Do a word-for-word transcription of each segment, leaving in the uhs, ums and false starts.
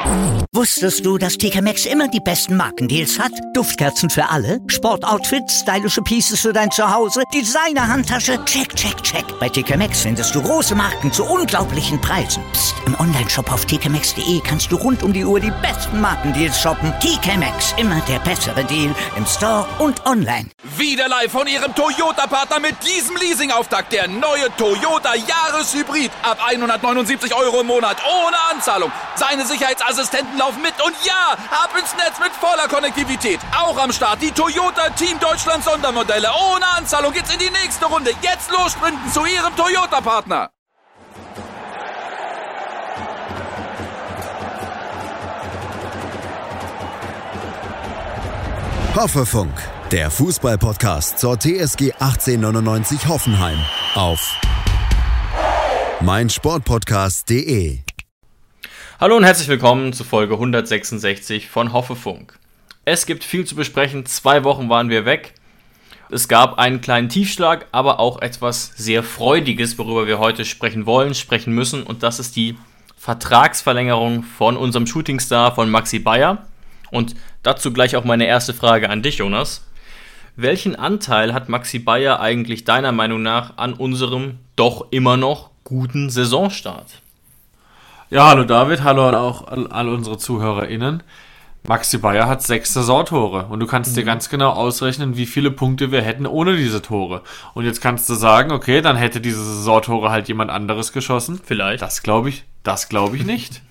Wusstest du, dass T K Maxx immer die besten Markendeals hat? Duftkerzen für alle, Sportoutfits, stylische Pieces für dein Zuhause, Designer-Handtasche, check, check, check. Bei T K Maxx findest du große Marken zu unglaublichen Preisen. Psst. Im Onlineshop auf t k maxx punkt d e kannst du rund um die Uhr die besten Markendeals shoppen. T K Maxx, immer der bessere Deal im Store und online. Wieder live von Ihrem Toyota-Partner mit diesem Leasing-Auftakt. Der neue Toyota Jahreshybrid. Ab hundertneunundsiebzig Euro im Monat. Ohne Anzahlung. Seine Sicherheitsassistenten laufen mit. Und ja, ab ins Netz mit voller Konnektivität. Auch am Start die Toyota Team Deutschland Sondermodelle. Ohne Anzahlung geht's in die nächste Runde. Jetzt los sprinten zu Ihrem Toyota-Partner. Hoffefunk, der Fußball-Podcast zur T S G achtzehnhundertneunundneunzig Hoffenheim auf meinsportpodcast punkt de. Hallo und herzlich willkommen zu Folge hundertsechsundsechzig von Hoffefunk. Es gibt viel zu besprechen, zwei Wochen waren wir weg. Es gab einen kleinen Tiefschlag, aber auch etwas sehr Freudiges, worüber wir heute sprechen wollen, sprechen müssen. Und das ist die Vertragsverlängerung von unserem Shootingstar, von Maxi Bayer. Und dazu gleich auch meine erste Frage an dich, Jonas. Welchen Anteil hat Maxi Bayer eigentlich deiner Meinung nach an unserem doch immer noch guten Saisonstart? Ja, hallo David, hallo auch an all unsere ZuhörerInnen. Maxi Bayer hat sechs Saisontore und du kannst mhm. dir ganz genau ausrechnen, wie viele Punkte wir hätten ohne diese Tore. Und jetzt kannst du sagen, okay, dann hätte diese Saisontore halt jemand anderes geschossen. Vielleicht. Das glaube ich, das glaube ich nicht.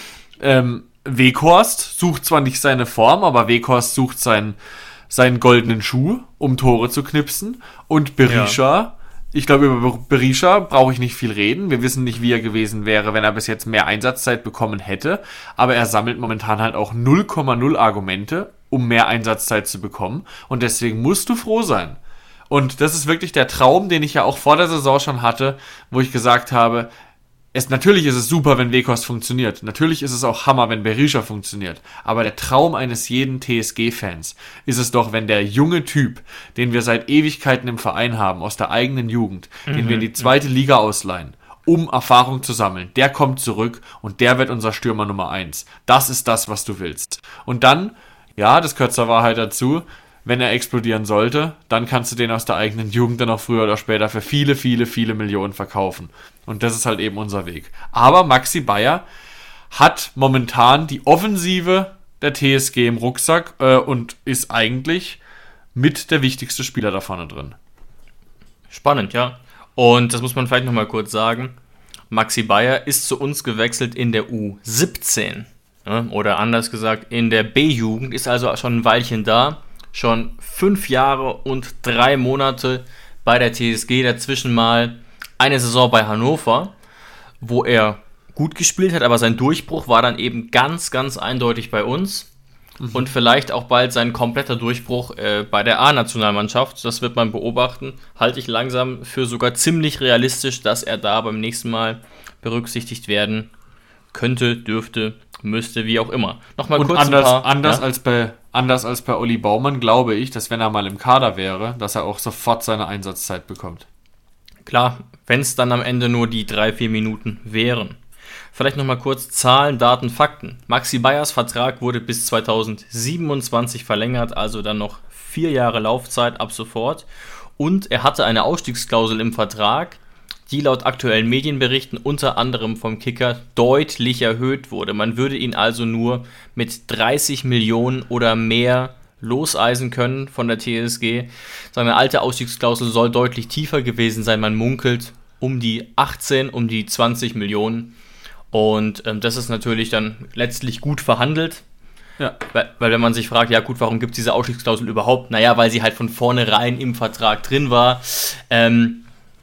ähm, Weghorst sucht zwar nicht seine Form, aber Weghorst sucht seinen, seinen goldenen Schuh, um Tore zu knipsen. Und Berisha, ja. ich glaube, über Berisha brauche ich nicht viel reden. Wir wissen nicht, wie er gewesen wäre, wenn er bis jetzt mehr Einsatzzeit bekommen hätte. Aber er sammelt momentan halt auch null Komma null Argumente, um mehr Einsatzzeit zu bekommen. Und deswegen musst du froh sein. Und das ist wirklich der Traum, den ich ja auch vor der Saison schon hatte, wo ich gesagt habe, Es, natürlich ist es super, wenn Weghorst funktioniert. Natürlich ist es auch Hammer, wenn Berisha funktioniert. Aber der Traum eines jeden T S G-Fans ist es doch, wenn der junge Typ, den wir seit Ewigkeiten im Verein haben, aus der eigenen Jugend, mhm. den wir in die zweite Liga ausleihen, um Erfahrung zu sammeln, der kommt zurück und der wird unser Stürmer Nummer eins. Das ist das, was du willst. Und dann, ja, das gehört zur Wahrheit dazu, wenn er explodieren sollte, dann kannst du den aus der eigenen Jugend dann auch früher oder später für viele, viele, viele Millionen verkaufen. Und das ist halt eben unser Weg. Aber Maxi Bayer hat momentan die Offensive der T S G im Rucksack äh, und ist eigentlich mit der wichtigste Spieler da vorne drin. Spannend, ja. Und das muss man vielleicht nochmal kurz sagen. Maxi Bayer ist zu uns gewechselt in der U siebzehn. Ja, oder anders gesagt, in der B-Jugend, ist also schon ein Weilchen da. Schon fünf Jahre und drei Monate bei der T S G, dazwischen mal eine Saison bei Hannover, wo er gut gespielt hat, aber sein Durchbruch war dann eben ganz, ganz eindeutig bei uns mhm. und vielleicht auch bald sein kompletter Durchbruch äh, bei der A-Nationalmannschaft. Das wird man beobachten, halte ich langsam für sogar ziemlich realistisch, dass er da beim nächsten Mal berücksichtigt werden könnte, dürfte, müsste, wie auch immer. Nochmal und kurz anders, ein paar, anders ja? als bei Anders als bei Olli Baumann glaube ich, dass wenn er mal im Kader wäre, dass er auch sofort seine Einsatzzeit bekommt. Klar, wenn es dann am Ende nur die drei, vier Minuten wären. Vielleicht nochmal kurz Zahlen, Daten, Fakten. Maxi Bayers Vertrag wurde bis zweitausendsiebenundzwanzig verlängert, also dann noch vier Jahre Laufzeit ab sofort. Und er hatte eine Ausstiegsklausel im Vertrag, die laut aktuellen Medienberichten unter anderem vom Kicker deutlich erhöht wurde. Man würde ihn also nur mit dreißig Millionen oder mehr loseisen können von der T S G. Seine alte Ausstiegsklausel soll deutlich tiefer gewesen sein. Man munkelt um die achtzehn, um die zwanzig Millionen. Und ähm, das ist natürlich dann letztlich gut verhandelt. Ja. Weil, weil wenn man sich fragt, ja gut, warum gibt es diese Ausstiegsklausel überhaupt? Naja, weil sie halt von vornherein im Vertrag drin war. Ähm,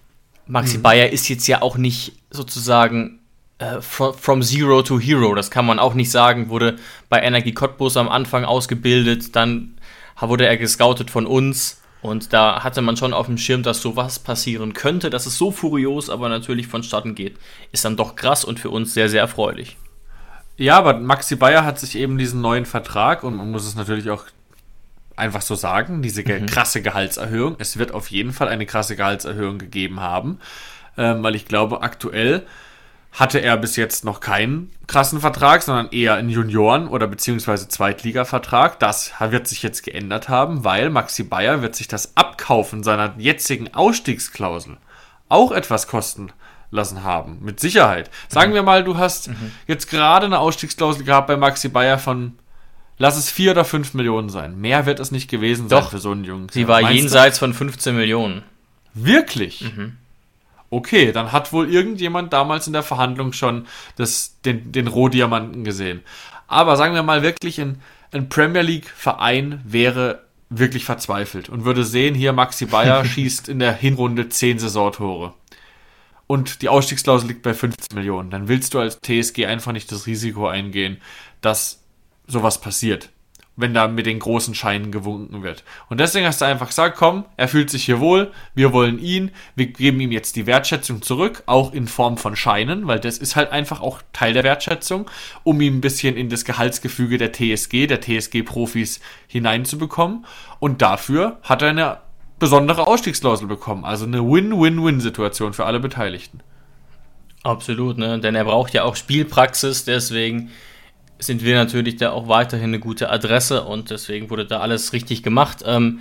Maxi mhm. Bayer ist jetzt ja auch nicht sozusagen äh, from, from Zero to Hero, das kann man auch nicht sagen, wurde bei Energie Cottbus am Anfang ausgebildet, dann wurde er gescoutet von uns und da hatte man schon auf dem Schirm, dass sowas passieren könnte, dass es so furios aber natürlich vonstatten geht, ist dann doch krass und für uns sehr, sehr erfreulich. Ja, aber Maxi Bayer hat sich eben diesen neuen Vertrag, und man muss es natürlich auch einfach so sagen, diese ge- mhm. krasse Gehaltserhöhung. Es wird auf jeden Fall eine krasse Gehaltserhöhung gegeben haben, ähm, weil ich glaube, aktuell hatte er bis jetzt noch keinen krassen Vertrag, sondern eher einen Junioren- oder beziehungsweise Zweitliga-Vertrag. Das wird sich jetzt geändert haben, weil Maxi Bayer wird sich das Abkaufen seiner jetzigen Ausstiegsklausel auch etwas kosten lassen haben. Mit Sicherheit. Sagen mhm. wir mal, du hast mhm. jetzt gerade eine Ausstiegsklausel gehabt bei Maxi Bayer von, lass es vier oder fünf Millionen sein. Mehr wird es nicht gewesen sein Doch, für so einen Jungen. Sie war Meinst jenseits du? von fünfzehn Millionen. Wirklich? Mhm. Okay, dann hat wohl irgendjemand damals in der Verhandlung schon das, den, den Rohdiamanten gesehen. Aber sagen wir mal wirklich, ein, ein Premier League-Verein wäre wirklich verzweifelt und würde sehen, hier Maxi Bayer schießt in der Hinrunde zehn Saisontore. Und die Ausstiegsklausel liegt bei fünfzehn Millionen. Dann willst du als T S G einfach nicht das Risiko eingehen, dass sowas passiert, wenn da mit den großen Scheinen gewunken wird. Und deswegen hast du einfach gesagt, komm, er fühlt sich hier wohl, wir wollen ihn, wir geben ihm jetzt die Wertschätzung zurück, auch in Form von Scheinen, weil das ist halt einfach auch Teil der Wertschätzung, um ihn ein bisschen in das Gehaltsgefüge der T S G, der T S G-Profis hineinzubekommen. Und dafür hat er eine besondere Ausstiegsklausel bekommen. Also eine Win-Win-Win-Situation für alle Beteiligten. Absolut, ne? Denn er braucht ja auch Spielpraxis, deswegen sind wir natürlich da auch weiterhin eine gute Adresse und deswegen wurde da alles richtig gemacht.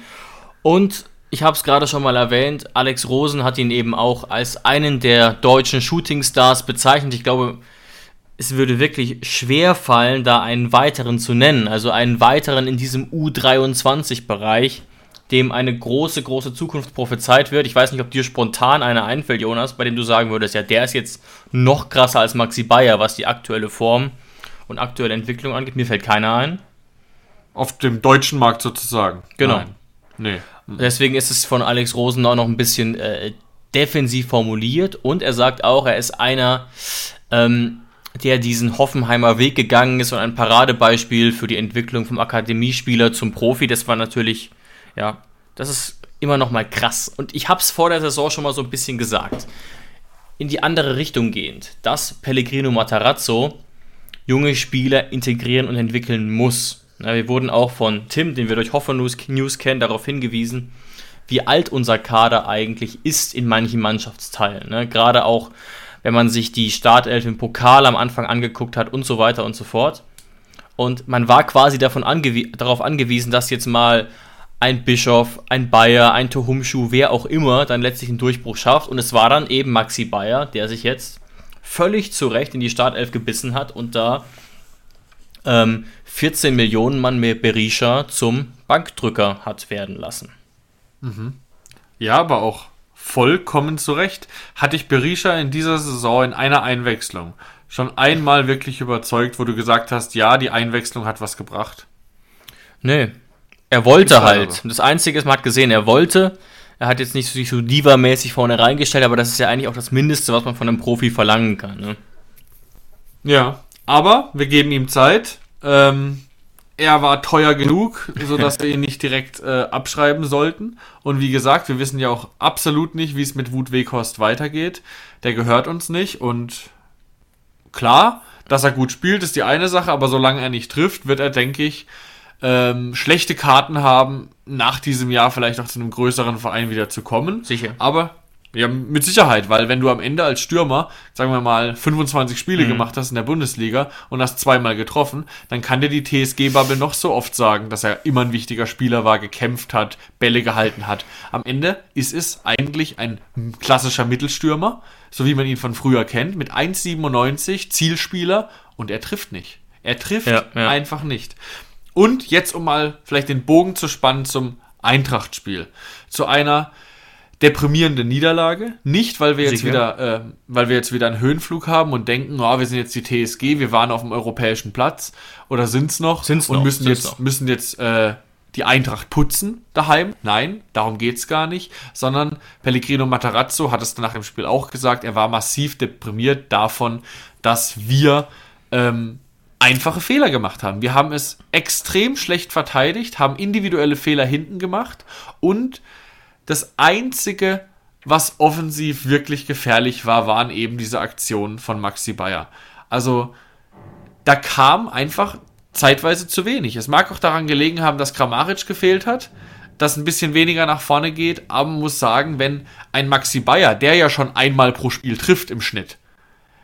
Und ich habe es gerade schon mal erwähnt, Alex Rosen hat ihn eben auch als einen der deutschen Shootingstars bezeichnet. Ich glaube, es würde wirklich schwer fallen, da einen weiteren zu nennen, also einen weiteren in diesem U dreiundzwanzig-Bereich, dem eine große, große Zukunft prophezeit wird. Ich weiß nicht, ob dir spontan einer einfällt, Jonas, bei dem du sagen würdest, ja, der ist jetzt noch krasser als Maxi Bayer, was die aktuelle Form und aktuelle Entwicklung angeht. Mir fällt keiner ein. Auf dem deutschen Markt sozusagen. Genau. Nein. Nee. Deswegen ist es von Alex Rosen auch noch ein bisschen äh, defensiv formuliert und er sagt auch, er ist einer, ähm, der diesen Hoffenheimer Weg gegangen ist und ein Paradebeispiel für die Entwicklung vom Akademiespieler zum Profi. Das war natürlich, ja, das ist immer noch mal krass. Und ich habe es vor der Saison schon mal so ein bisschen gesagt. In die andere Richtung gehend, dass Pellegrino Matarazzo junge Spieler integrieren und entwickeln muss. Na, wir wurden auch von Tim, den wir durch Hoffer News, News kennen, darauf hingewiesen, wie alt unser Kader eigentlich ist in manchen Mannschaftsteilen. Ne? Gerade auch, wenn man sich die Startelf im Pokal am Anfang angeguckt hat und so weiter und so fort. Und man war quasi davon angewie- darauf angewiesen, dass jetzt mal ein Bischof, ein Bayer, ein Tohumschuh, wer auch immer, dann letztlich einen Durchbruch schafft. Und es war dann eben Maxi Bayer, der sich jetzt völlig zu Recht in die Startelf gebissen hat und da ähm, vierzehn Millionen Mann mehr Berisha zum Bankdrücker hat werden lassen. Mhm. Ja, aber auch vollkommen zu Recht. Hatte ich Berisha in dieser Saison in einer Einwechslung schon einmal wirklich überzeugt, wo du gesagt hast, ja, die Einwechslung hat was gebracht? Nee. Er wollte halt. Also. Das Einzige ist, man hat gesehen, er wollte. Er hat jetzt nicht sich so diva-mäßig vorne reingestellt, aber das ist ja eigentlich auch das Mindeste, was man von einem Profi verlangen kann. Ne? Ja, aber wir geben ihm Zeit. Ähm, er war teuer genug, sodass wir ihn nicht direkt äh, abschreiben sollten. Und wie gesagt, wir wissen ja auch absolut nicht, wie es mit Wout Weghorst weitergeht. Der gehört uns nicht. Und klar, dass er gut spielt, ist die eine Sache, aber solange er nicht trifft, wird er, denke ich, Ähm, schlechte Karten haben, nach diesem Jahr vielleicht auch zu einem größeren Verein wieder zu kommen. Sicher. Aber ja, mit Sicherheit, weil wenn du am Ende als Stürmer, sagen wir mal, fünfundzwanzig Spiele mhm. gemacht hast in der Bundesliga und hast zweimal getroffen, dann kann dir die T S G-Bubble noch so oft sagen, dass er immer ein wichtiger Spieler war, gekämpft hat, Bälle gehalten hat. Am Ende ist es eigentlich ein klassischer Mittelstürmer, so wie man ihn von früher kennt, mit eins Komma siebenundneunzig, Zielspieler, und er trifft nicht. Er trifft ja, ja. einfach nicht. Und jetzt, um mal vielleicht den Bogen zu spannen zum Eintracht-Spiel. Zu einer deprimierenden Niederlage. Nicht, weil wir jetzt Sicher. wieder, äh, weil wir jetzt wieder einen Höhenflug haben und denken, oh, wir sind jetzt die T S G, wir waren auf dem europäischen Platz oder sind's noch sind's und noch, müssen sind's jetzt noch. müssen jetzt äh, die Eintracht putzen daheim. Nein, darum geht's gar nicht, sondern Pellegrino Matarazzo hat es nach dem Spiel auch gesagt, er war massiv deprimiert davon, dass wir ähm, einfache Fehler gemacht haben. Wir haben es extrem schlecht verteidigt, haben individuelle Fehler hinten gemacht und das Einzige, was offensiv wirklich gefährlich war, waren eben diese Aktionen von Maxi Bayer. Also da kam einfach zeitweise zu wenig. Es mag auch daran gelegen haben, dass Kramaric gefehlt hat, dass ein bisschen weniger nach vorne geht, aber man muss sagen, wenn ein Maxi Bayer, der ja schon einmal pro Spiel trifft im Schnitt,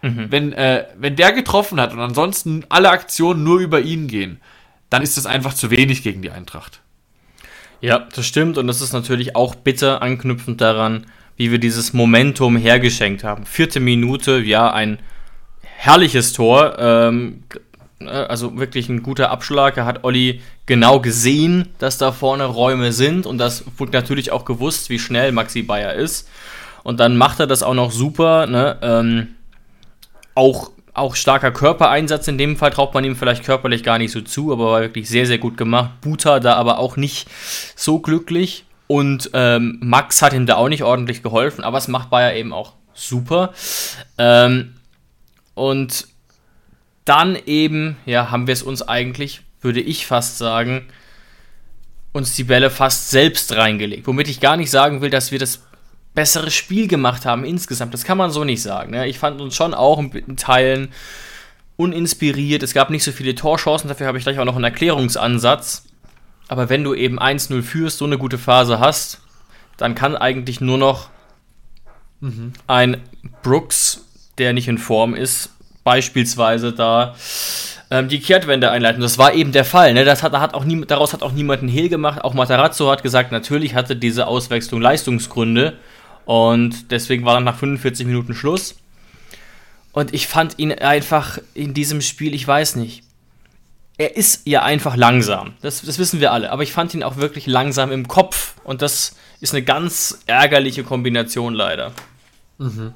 Mhm. Wenn, äh, wenn der getroffen hat und ansonsten alle Aktionen nur über ihn gehen, dann ist das einfach zu wenig gegen die Eintracht. Ja, das stimmt und das ist natürlich auch bitter anknüpfend daran, wie wir dieses Momentum hergeschenkt haben. Vierte Minute, ja, ein herrliches Tor, ähm, also wirklich ein guter Abschlag. Da hat Olli genau gesehen, dass da vorne Räume sind und das wurde natürlich auch gewusst, wie schnell Maxi Bayer ist. Und dann macht er das auch noch super, ne? ähm, auch, auch starker Körpereinsatz in dem Fall, traut man ihm vielleicht körperlich gar nicht so zu, aber war wirklich sehr, sehr gut gemacht. Buta da aber auch nicht so glücklich und ähm, Max hat ihm da auch nicht ordentlich geholfen, aber es macht Bayer eben auch super. Ähm, und dann eben, ja, haben wir es uns eigentlich, würde ich fast sagen, uns die Bälle fast selbst reingelegt. Womit ich gar nicht sagen will, dass wir das bessere Spiel gemacht haben insgesamt. Das kann man so nicht sagen. Ne? Ich fand uns schon auch in Teilen uninspiriert. Es gab nicht so viele Torchancen, dafür habe ich gleich auch noch einen Erklärungsansatz. Aber wenn du eben eins null führst, so eine gute Phase hast, dann kann eigentlich nur noch mhm. ein Brooks, der nicht in Form ist, beispielsweise da ähm, die Kehrtwende einleiten. Das war eben der Fall. Ne? Das hat, hat auch nie, daraus hat auch niemand einen Hehl gemacht. Auch Matarazzo hat gesagt, natürlich hatte diese Auswechslung Leistungsgründe. Und deswegen war dann nach fünfundvierzig Minuten Schluss. Und ich fand ihn einfach in diesem Spiel, ich weiß nicht, er ist ja einfach langsam. Das, das wissen wir alle. Aber ich fand ihn auch wirklich langsam im Kopf. Und das ist eine ganz ärgerliche Kombination leider. Mhm.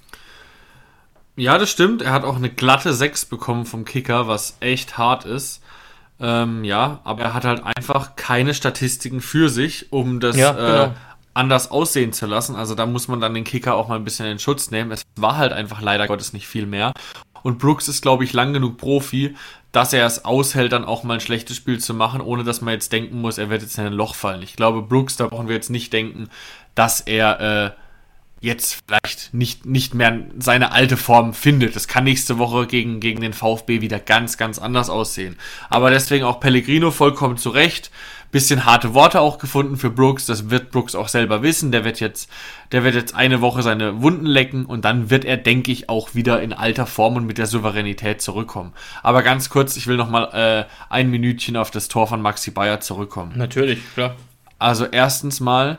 Ja, das stimmt. Er hat auch eine glatte sechs bekommen vom Kicker, was echt hart ist. Ähm, ja, aber er hat halt einfach keine Statistiken für sich, um das ja, genau. äh, anders aussehen zu lassen. Also da muss man dann den Kicker auch mal ein bisschen in Schutz nehmen. Es war halt einfach leider Gottes nicht viel mehr. Und Brooks ist, glaube ich, lang genug Profi, dass er es aushält, dann auch mal ein schlechtes Spiel zu machen, ohne dass man jetzt denken muss, er wird jetzt in ein Loch fallen. Ich glaube, Brooks, da brauchen wir jetzt nicht denken, dass er äh, jetzt vielleicht nicht, nicht mehr seine alte Form findet. Das kann nächste Woche gegen, gegen den VfB wieder ganz, ganz anders aussehen. Aber deswegen auch Pellegrino vollkommen zurecht. Bisschen harte Worte auch gefunden für Brooks. Das wird Brooks auch selber wissen. Der wird jetzt, der wird jetzt eine Woche seine Wunden lecken und dann wird er, denke ich, auch wieder in alter Form und mit der Souveränität zurückkommen. Aber ganz kurz, ich will nochmal äh, ein Minütchen auf das Tor von Maxi Bayer zurückkommen. Natürlich, klar. Also erstens mal,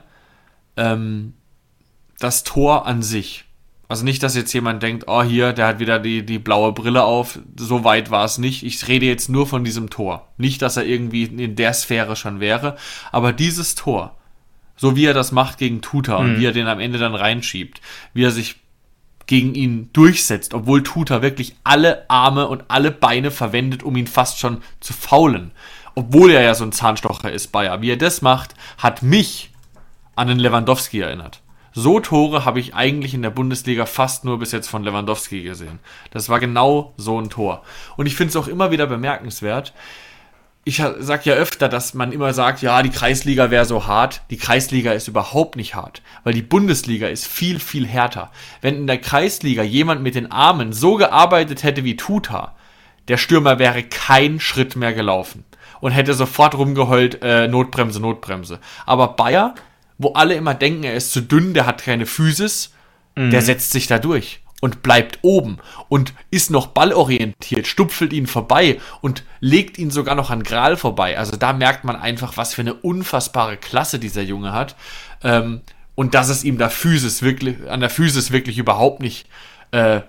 ähm, das Tor an sich. Also nicht, dass jetzt jemand denkt, oh hier, der hat wieder die, die blaue Brille auf. So weit war es nicht. Ich rede jetzt nur von diesem Tor. Nicht, dass er irgendwie in der Sphäre schon wäre. Aber dieses Tor, so wie er das macht gegen Tuta mhm. und wie er den am Ende dann reinschiebt, wie er sich gegen ihn durchsetzt, obwohl Tuta wirklich alle Arme und alle Beine verwendet, um ihn fast schon zu faulen. Obwohl er ja so ein Zahnstocher ist, Bayer. Wie er das macht, hat mich an den Lewandowski erinnert. So Tore habe ich eigentlich in der Bundesliga fast nur bis jetzt von Lewandowski gesehen. Das war genau so ein Tor. Und ich finde es auch immer wieder bemerkenswert. Ich sage ja öfter, dass man immer sagt, ja, die Kreisliga wäre so hart. Die Kreisliga ist überhaupt nicht hart, weil die Bundesliga ist viel, viel härter. Wenn in der Kreisliga jemand mit den Armen so gearbeitet hätte wie Tuta, der Stürmer wäre keinen Schritt mehr gelaufen und hätte sofort rumgeheult, äh, Notbremse, Notbremse. Aber Bayer, wo alle immer denken, er ist zu dünn, der hat keine Physis, mhm. der setzt sich da durch und bleibt oben und ist noch ballorientiert, stupfelt ihn vorbei und legt ihn sogar noch an Gral vorbei. Also da merkt man einfach, was für eine unfassbare Klasse dieser Junge hat ähm, und dass es ihm da Physis wirklich, an der Physis wirklich überhaupt nicht äh,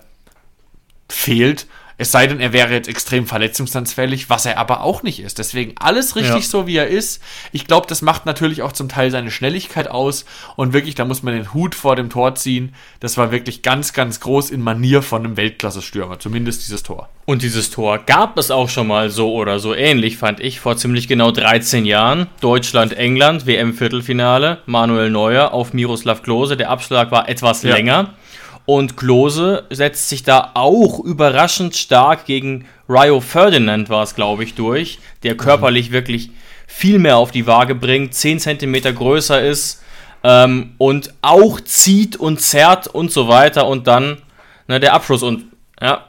fehlt. Es sei denn, er wäre jetzt extrem verletzungsanfällig, was er aber auch nicht ist. Deswegen alles richtig ja. so, wie er ist. Ich glaube, das macht natürlich auch zum Teil seine Schnelligkeit aus. Und wirklich, da muss man den Hut vor dem Tor ziehen. Das war wirklich ganz, ganz groß in Manier von einem Weltklasse-Stürmer. Zumindest dieses Tor. Und dieses Tor gab es auch schon mal so oder so ähnlich, fand ich, vor ziemlich genau dreizehn Jahren. Deutschland-England, W M-Viertelfinale. Manuel Neuer auf Miroslav Klose. Der Abschlag war etwas ja. länger. Und Klose setzt sich da auch überraschend stark gegen Rio Ferdinand, war es, glaube ich, durch, der körperlich mhm. wirklich viel mehr auf die Waage bringt, zehn Zentimeter größer ist ähm, und auch zieht und zerrt und so weiter und dann ne, der Abschluss. Und ja,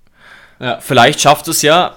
ja, vielleicht schafft es ja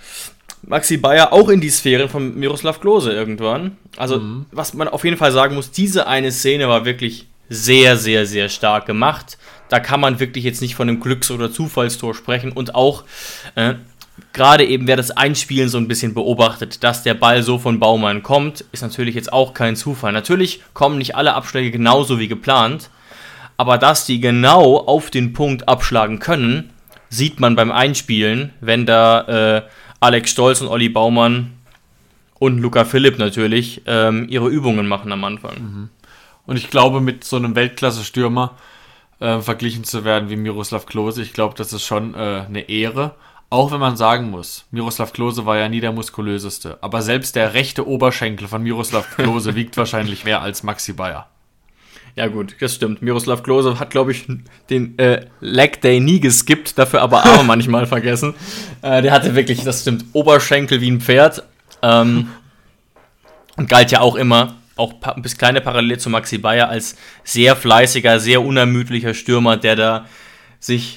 Maxi Bayer auch in die Sphären von Miroslav Klose irgendwann. Also, mhm. was man auf jeden Fall sagen muss, diese eine Szene war wirklich sehr, sehr, sehr stark gemacht. da kann man wirklich jetzt nicht von einem Glücks- oder Zufallstor sprechen. Und auch äh, gerade eben, wer das Einspielen so ein bisschen beobachtet, dass der Ball so von Baumann kommt, ist natürlich jetzt auch kein Zufall. Natürlich kommen nicht alle Abschläge genauso wie geplant, aber dass die genau auf den Punkt abschlagen können, sieht man beim Einspielen, wenn da äh, Alex Stolz und Olli Baumann und Luca Philipp natürlich ähm, ihre Übungen machen am Anfang. Mhm. Und ich glaube, mit so einem Weltklasse-Stürmer äh, verglichen zu werden wie Miroslav Klose, ich glaube, das ist schon äh, eine Ehre. Auch wenn man sagen muss, Miroslav Klose war ja nie der muskulöseste. Aber selbst der rechte Oberschenkel von Miroslav Klose wiegt wahrscheinlich mehr als Maxi Bayer. Ja gut, das stimmt. Miroslav Klose hat, glaube ich, den äh, Leg Day nie geskippt, dafür aber Arme manchmal vergessen. Äh, der hatte wirklich, das stimmt, Oberschenkel wie ein Pferd. Ähm, und galt ja auch immer, auch pa- bis kleine Parallele zu Maxi Bayer, als sehr fleißiger, sehr unermüdlicher Stürmer, der da sich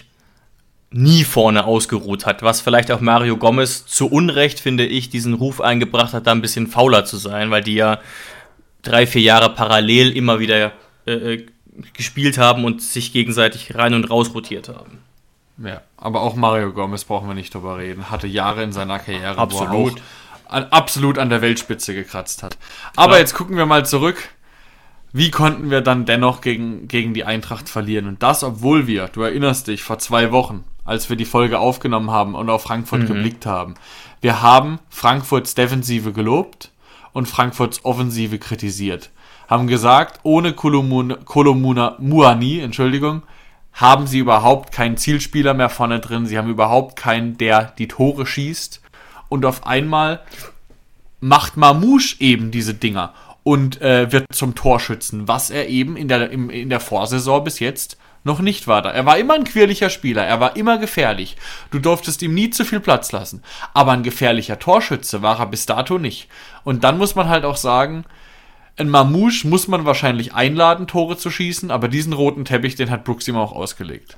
nie vorne ausgeruht hat, was vielleicht auch Mario Gomez zu Unrecht, finde ich, diesen Ruf eingebracht hat, da ein bisschen fauler zu sein, weil die ja drei, vier Jahre parallel immer wieder äh, gespielt haben und sich gegenseitig rein und raus rotiert haben. Ja, aber auch Mario Gomez brauchen wir nicht drüber reden. Hatte Jahre in seiner Karriere, absolut. wo er auch an, absolut an der Weltspitze gekratzt hat. Aber ja. Jetzt gucken wir mal zurück. Wie konnten wir dann dennoch gegen, gegen die Eintracht verlieren? Und das, obwohl wir, du erinnerst dich, vor zwei Wochen, als wir die Folge aufgenommen haben und auf Frankfurt mhm. geblickt haben, wir haben Frankfurts Defensive gelobt und Frankfurts Offensive kritisiert. Haben gesagt, ohne Kolomuna Muani, Entschuldigung, haben sie überhaupt keinen Zielspieler mehr vorne drin. Sie haben überhaupt keinen, der die Tore schießt. Und auf einmal macht Mamouche eben diese Dinger und äh, wird zum Torschützen, was er eben in der, im, in der Vorsaison bis jetzt noch nicht war. Da. Er war immer ein quirliger Spieler, er war immer gefährlich. Du durftest ihm nie zu viel Platz lassen. Aber ein gefährlicher Torschütze war er bis dato nicht. Und dann muss man halt auch sagen, ein Mamouche muss man wahrscheinlich einladen, Tore zu schießen, aber diesen roten Teppich, den hat Brooks ihm auch ausgelegt.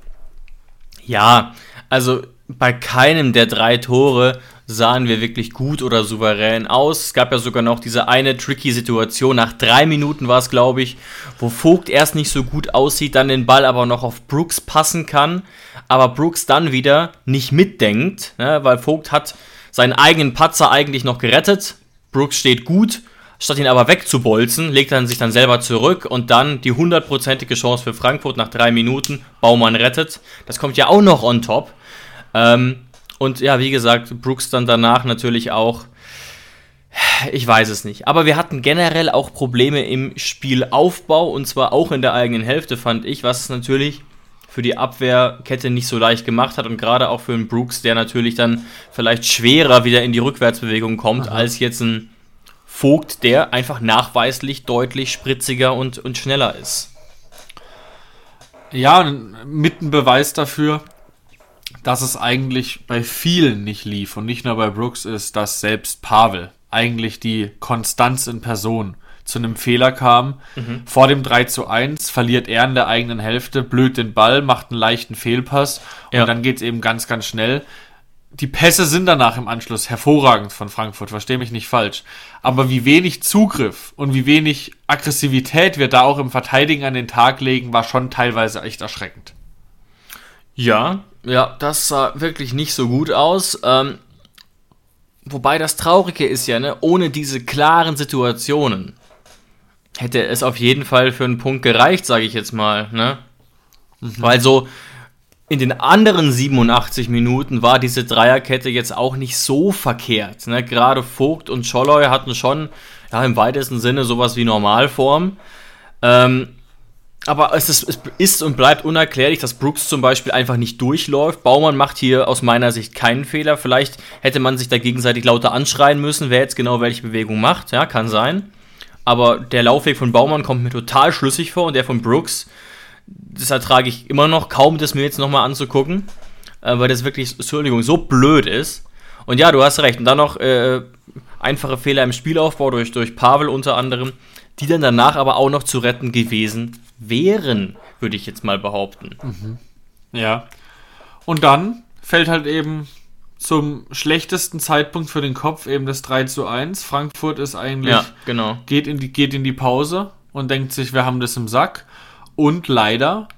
Ja, also bei keinem der drei Tore sahen wir wirklich gut oder souverän aus. Es gab ja sogar noch diese eine tricky Situation, nach drei Minuten war es, glaube ich, wo Vogt erst nicht so gut aussieht, dann den Ball aber noch auf Brooks passen kann, aber Brooks dann wieder nicht mitdenkt, ne, weil Vogt hat seinen eigenen Patzer eigentlich noch gerettet. Brooks steht gut, statt ihn aber wegzubolzen, legt er sich dann selber zurück und dann die hundertprozentige Chance für Frankfurt nach drei Minuten. Baumann rettet. Das kommt ja auch noch on top. Ähm, und ja, wie gesagt, Brooks dann danach natürlich auch, ich weiß es nicht. Aber wir hatten generell auch Probleme im Spielaufbau und zwar auch in der eigenen Hälfte, fand ich, was es natürlich für die Abwehrkette nicht so leicht gemacht hat und gerade auch für einen Brooks, der natürlich dann vielleicht schwerer wieder in die Rückwärtsbewegung kommt, Aha. als jetzt ein Vogt, der einfach nachweislich deutlich spritziger und, und schneller ist. Ja, mit ein Beweis dafür, dass es eigentlich bei vielen nicht lief und nicht nur bei Brooks ist, dass selbst Pavel, eigentlich die Konstanz in Person, zu einem Fehler kam. Mhm. Vor dem drei zu eins verliert er in der eigenen Hälfte, blöd den Ball, macht einen leichten Fehlpass und ja. dann geht es eben ganz, ganz schnell. Die Pässe sind danach im Anschluss hervorragend von Frankfurt, versteh mich nicht falsch. Aber wie wenig Zugriff und wie wenig Aggressivität wir da auch im Verteidigen an den Tag legen, war schon teilweise echt erschreckend. Ja, ja, das sah wirklich nicht so gut aus. Ähm, wobei das Traurige ist ja, ne, ohne diese klaren Situationen hätte es auf jeden Fall für einen Punkt gereicht, sage ich jetzt mal. Ne? Mhm. Weil so in den anderen siebenundachtzig Minuten war diese Dreierkette jetzt auch nicht so verkehrt. Ne? Gerade Vogt und Scholloy hatten schon ja, im weitesten Sinne sowas wie Normalform. Ähm, aber es ist, es ist und bleibt unerklärlich, dass Brooks zum Beispiel einfach nicht durchläuft. Baumann macht hier aus meiner Sicht keinen Fehler. Vielleicht hätte man sich da gegenseitig lauter anschreien müssen, wer jetzt genau welche Bewegung macht. Ja, kann sein. Aber der Laufweg von Baumann kommt mir total schlüssig vor und der von Brooks, das ertrage ich immer noch kaum, das mir jetzt nochmal anzugucken, äh, weil das wirklich, Entschuldigung, so blöd ist. Und ja, du hast recht. Und dann noch äh, einfache Fehler im Spielaufbau durch, durch Pavel unter anderem, die dann danach aber auch noch zu retten gewesen wären, würde ich jetzt mal behaupten. Mhm. Ja. Und dann fällt halt eben zum schlechtesten Zeitpunkt für den Kopf eben das drei zu eins. Frankfurt ist eigentlich, ja, genau. geht in die, geht in die Pause und denkt sich, wir haben das im Sack. Und leider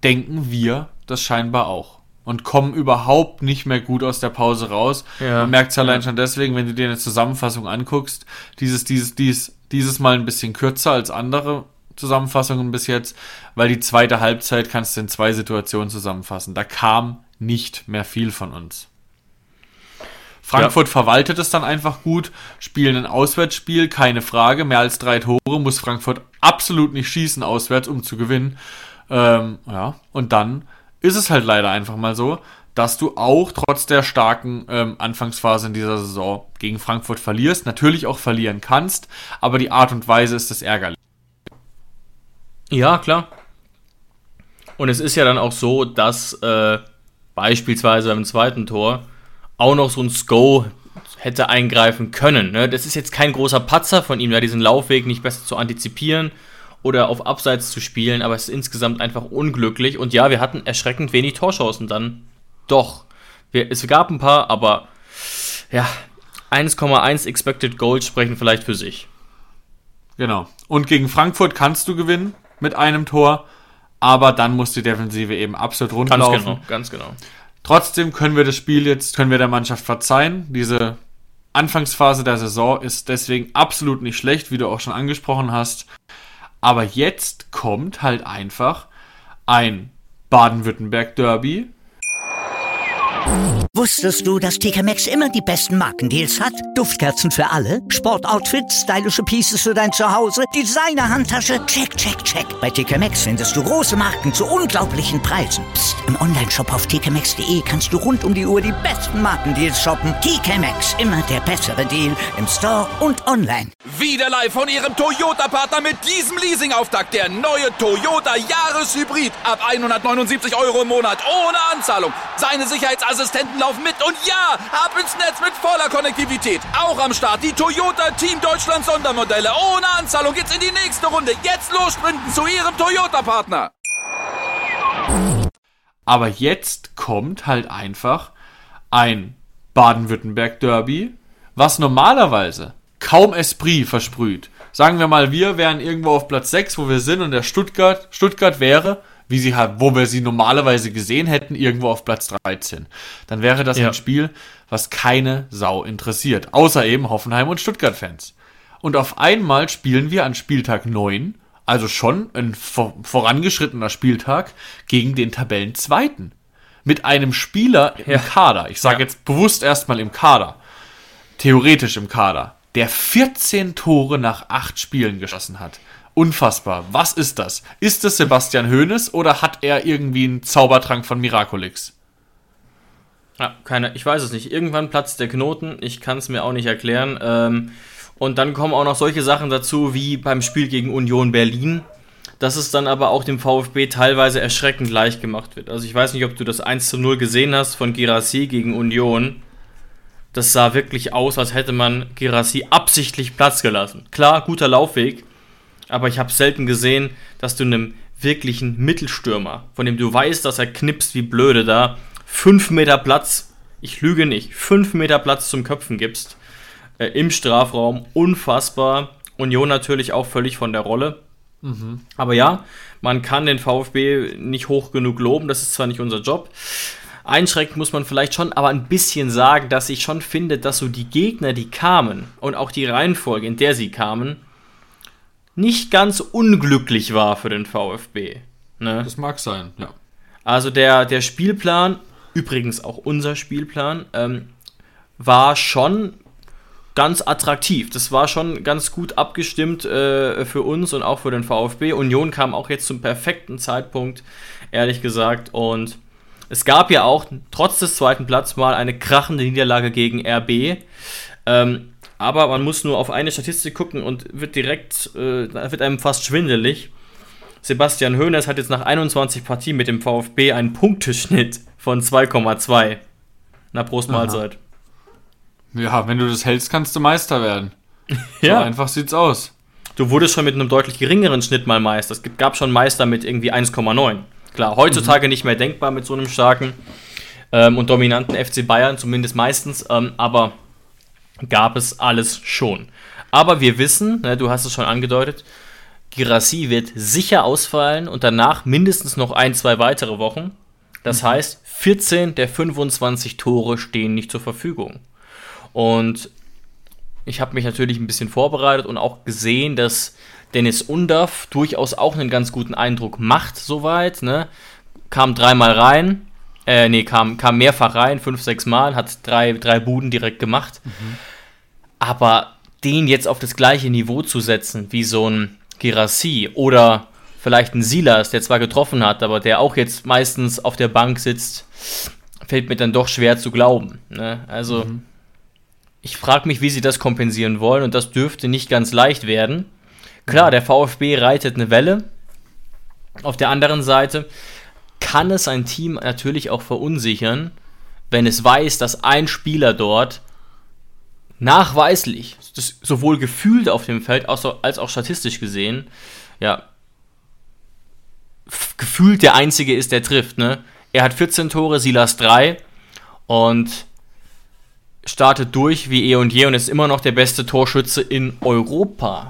denken wir das scheinbar auch. Und kommen überhaupt nicht mehr gut aus der Pause raus. Ja. Man merkt es allein ja. schon deswegen, wenn du dir eine Zusammenfassung anguckst, dieses, dieses, dieses, dieses Mal ein bisschen kürzer als andere Zusammenfassungen bis jetzt, weil die zweite Halbzeit kannst du in zwei Situationen zusammenfassen. Da kam nicht mehr viel von uns. Frankfurt ja. verwaltet es dann einfach gut, spielen ein Auswärtsspiel, keine Frage, mehr als drei Tore muss Frankfurt absolut nicht schießen auswärts, um zu gewinnen. Ähm, ja, und dann ist es halt leider einfach mal so, dass du auch trotz der starken ähm, Anfangsphase in dieser Saison gegen Frankfurt verlierst, natürlich auch verlieren kannst, aber die Art und Weise ist das ärgerlich. Ja, klar. Und es ist ja dann auch so, dass äh, beispielsweise beim zweiten Tor auch noch so ein Sko hätte eingreifen können. Ne? Das ist jetzt kein großer Patzer von ihm, da diesen Laufweg nicht besser zu antizipieren oder auf Abseits zu spielen, aber es ist insgesamt einfach unglücklich. Und ja, wir hatten erschreckend wenig Torchancen dann. Doch. Wir, es gab ein paar, aber ja, eins Komma eins Expected Goals sprechen vielleicht für sich. Genau. Und gegen Frankfurt kannst du gewinnen mit einem Tor, aber dann muss die Defensive eben absolut rundlaufen. Ganz genau, ganz genau. Trotzdem können wir das Spiel jetzt, können wir der Mannschaft verzeihen. Diese Anfangsphase der Saison ist deswegen absolut nicht schlecht, wie du auch schon angesprochen hast. Aber jetzt kommt halt einfach ein Baden-Württemberg-Derby. Wusstest du, dass T K Maxx immer die besten Markendeals hat? Duftkerzen für alle, Sportoutfits, stylische Pieces für dein Zuhause, Designer-Handtasche, check, check, check. Bei T K Maxx findest du große Marken zu unglaublichen Preisen. Psst. im Onlineshop auf t k maxx punkt d e kannst du rund um die Uhr die besten Markendeals shoppen. T K Maxx, immer der bessere Deal im Store und online. Wieder live von ihrem Toyota-Partner mit diesem Leasing-Auftakt. Der neue Toyota Jahreshybrid. Ab hundertneunundsiebzig Euro im Monat ohne Anzahlung. Seine Sicherheitsassistenten laufen mit und ja, ab ins Netz mit voller Konnektivität. Auch am Start die Toyota Team Deutschland Sondermodelle. Ohne Anzahlung geht's in die nächste Runde. Jetzt los sprinten zu ihrem Toyota-Partner. Aber jetzt kommt halt einfach ein Baden-Württemberg-Derby, was normalerweise kaum Esprit versprüht. Sagen wir mal, wir wären irgendwo auf Platz sechs, wo wir sind, und der Stuttgart, Stuttgart wäre, wie sie halt, wo wir sie normalerweise gesehen hätten, irgendwo auf Platz dreizehn. Dann wäre das ja ein Spiel, was keine Sau interessiert, außer eben Hoffenheim und Stuttgart-Fans. Und auf einmal spielen wir an Spieltag neun, also schon ein vor, vorangeschrittener Spieltag, gegen den Tabellenzweiten. Mit einem Spieler im ja. Kader, ich sage ja. jetzt bewusst erstmal im Kader, theoretisch im Kader, der vierzehn Tore nach acht Spielen geschossen hat. Unfassbar. Was ist das? Ist es Sebastian Hoeneß oder hat er irgendwie einen Zaubertrank von Miraculix? Ja, keine, ich weiß es nicht. Irgendwann platzt der Knoten. Ich kann es mir auch nicht erklären. Ähm, und dann kommen auch noch solche Sachen dazu, wie beim Spiel gegen Union Berlin, dass es dann aber auch dem VfB teilweise erschreckend leicht gemacht wird. Also ich weiß nicht, ob du das eins zu null gesehen hast von Guirassy gegen Union. Das sah wirklich aus, als hätte man Guirassy absichtlich Platz gelassen. Klar, guter Laufweg, aber ich habe selten gesehen, dass du einem wirklichen Mittelstürmer, von dem du weißt, dass er knipst wie blöde da, fünf Meter Platz, ich lüge nicht, fünf Meter Platz zum Köpfen gibst, äh, im Strafraum, unfassbar. Union natürlich auch völlig von der Rolle. Mhm. Aber ja, man kann den VfB nicht hoch genug loben, das ist zwar nicht unser Job. Einschränkend muss man vielleicht schon aber ein bisschen sagen, dass ich schon finde, dass so die Gegner, die kamen und auch die Reihenfolge, in der sie kamen, nicht ganz unglücklich war für den VfB. Ne? Das mag sein, ja. Also der, der Spielplan, übrigens auch unser Spielplan, ähm, war schon ganz attraktiv. Das war schon ganz gut abgestimmt äh, für uns und auch für den VfB. Union kam auch jetzt zum perfekten Zeitpunkt, ehrlich gesagt. Und es gab ja auch trotz des zweiten Platzes mal eine krachende Niederlage gegen R B. Ähm, aber man muss nur auf eine Statistik gucken und wird direkt, äh, wird einem fast schwindelig. Sebastian Hoeneß hat jetzt nach einundzwanzig Partien mit dem VfB einen Punkteschnitt von zwei Komma zwei. Na, Prost Mahlzeit. Ja, wenn du das hältst, kannst du Meister werden. Ja. So einfach sieht's aus. Du wurdest schon mit einem deutlich geringeren Schnitt mal Meister. Es gab schon Meister mit irgendwie eins Komma neun. Klar, heutzutage mhm. nicht mehr denkbar mit so einem starken ähm, und dominanten F C Bayern, zumindest meistens, ähm, aber gab es alles schon. Aber wir wissen, ne, du hast es schon angedeutet, Guirassy wird sicher ausfallen und danach mindestens noch ein, zwei weitere Wochen. Das mhm. heißt, vierzehn der fünfundzwanzig Tore stehen nicht zur Verfügung. Und ich habe mich natürlich ein bisschen vorbereitet und auch gesehen, dass Deniz Undav durchaus auch einen ganz guten Eindruck macht soweit. Ne? Kam dreimal rein, äh, nee, kam, kam mehrfach rein, fünf, sechs Mal, hat drei, drei Buden direkt gemacht. Mhm. Aber den jetzt auf das gleiche Niveau zu setzen, wie so ein Guirassy oder vielleicht ein Silas, der zwar getroffen hat, aber der auch jetzt meistens auf der Bank sitzt, fällt mir dann doch schwer zu glauben. Ne? Also mhm. ich frage mich, wie sie das kompensieren wollen und das dürfte nicht ganz leicht werden. Klar, der VfB reitet eine Welle. Auf der anderen Seite kann es ein Team natürlich auch verunsichern, wenn es weiß, dass ein Spieler dort nachweislich, das sowohl gefühlt auf dem Feld als auch statistisch gesehen, ja, f- gefühlt der Einzige ist, der trifft. Ne? Er hat vierzehn Tore, Silas drei und startet durch wie eh und je und ist immer noch der beste Torschütze in Europa.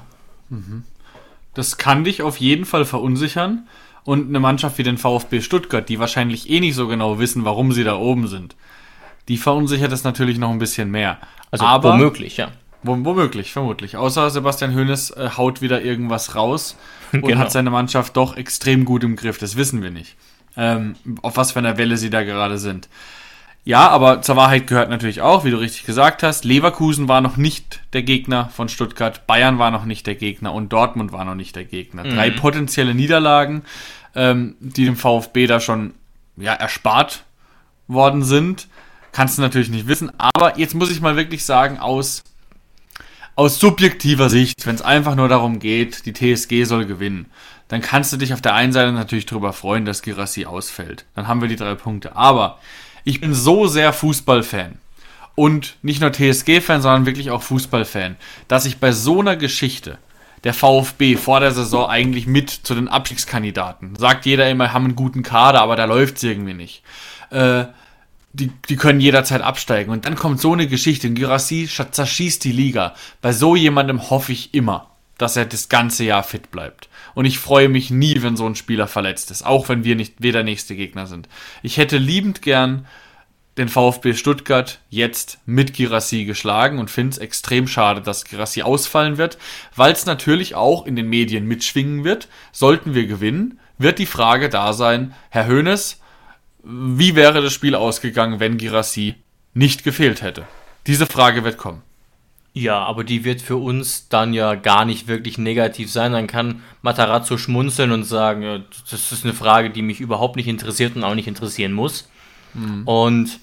Das kann dich auf jeden Fall verunsichern. Und eine Mannschaft wie den VfB Stuttgart, die wahrscheinlich eh nicht so genau wissen, warum sie da oben sind, die verunsichert es natürlich noch ein bisschen mehr. Also aber, womöglich, ja. Wo, womöglich, vermutlich. Außer Sebastian Hoeneß äh, haut wieder irgendwas raus und Genau. hat seine Mannschaft doch extrem gut im Griff. Das wissen wir nicht. Ähm, auf was für einer Welle sie da gerade sind. Ja, aber zur Wahrheit gehört natürlich auch, wie du richtig gesagt hast, Leverkusen war noch nicht der Gegner von Stuttgart, Bayern war noch nicht der Gegner und Dortmund war noch nicht der Gegner. Mhm. Drei potenzielle Niederlagen, ähm, die dem VfB da schon ja, erspart worden sind. Kannst du natürlich nicht wissen, aber jetzt muss ich mal wirklich sagen, aus, aus subjektiver Sicht, wenn es einfach nur darum geht, die T S G soll gewinnen, dann kannst du dich auf der einen Seite natürlich darüber freuen, dass Guirassy ausfällt. Dann haben wir die drei Punkte. Aber ich bin so sehr Fußballfan und nicht nur T S G-Fan, sondern wirklich auch Fußballfan, dass ich bei so einer Geschichte der VfB vor der Saison eigentlich mit zu den Abstiegskandidaten, sagt jeder immer, haben einen guten Kader, aber da läuft es irgendwie nicht. Äh, Die, die können jederzeit absteigen. Und dann kommt so eine Geschichte. Und Guirassy zerschießt die Liga. Bei so jemandem hoffe ich immer, dass er das ganze Jahr fit bleibt. Und ich freue mich nie, wenn so ein Spieler verletzt ist. Auch wenn wir nicht wir der nächste Gegner sind. Ich hätte liebend gern den VfB Stuttgart jetzt mit Guirassy geschlagen und finde es extrem schade, dass Guirassy ausfallen wird, weil es natürlich auch in den Medien mitschwingen wird. Sollten wir gewinnen, wird die Frage da sein, Herr Hoeneß, wie wäre das Spiel ausgegangen, wenn Guirassy nicht gefehlt hätte? Diese Frage wird kommen. Ja, aber die wird für uns dann ja gar nicht wirklich negativ sein. Dann kann Matarazzo schmunzeln und sagen, ja, das ist eine Frage, die mich überhaupt nicht interessiert und auch nicht interessieren muss. Mhm. Und